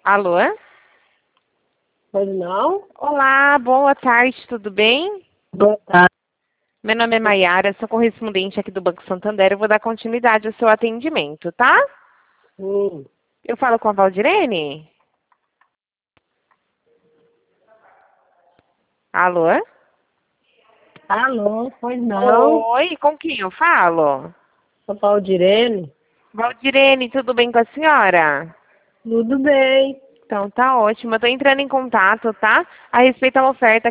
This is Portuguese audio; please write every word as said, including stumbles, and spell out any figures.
Alô? Pois não? Olá, boa tarde, tudo bem? Boa tarde. Meu nome é Maiara, sou correspondente aqui do Banco Santander. Eu vou dar continuidade ao seu atendimento, tá? Hum. Eu falo com a Valdirene? Alô? Alô, pois não? Oi, com quem eu falo? Sou Valdirene? Valdirene, tudo bem com a senhora? Tudo bem. Então tá ótimo. Eu tô entrando em contato, tá? A respeito da oferta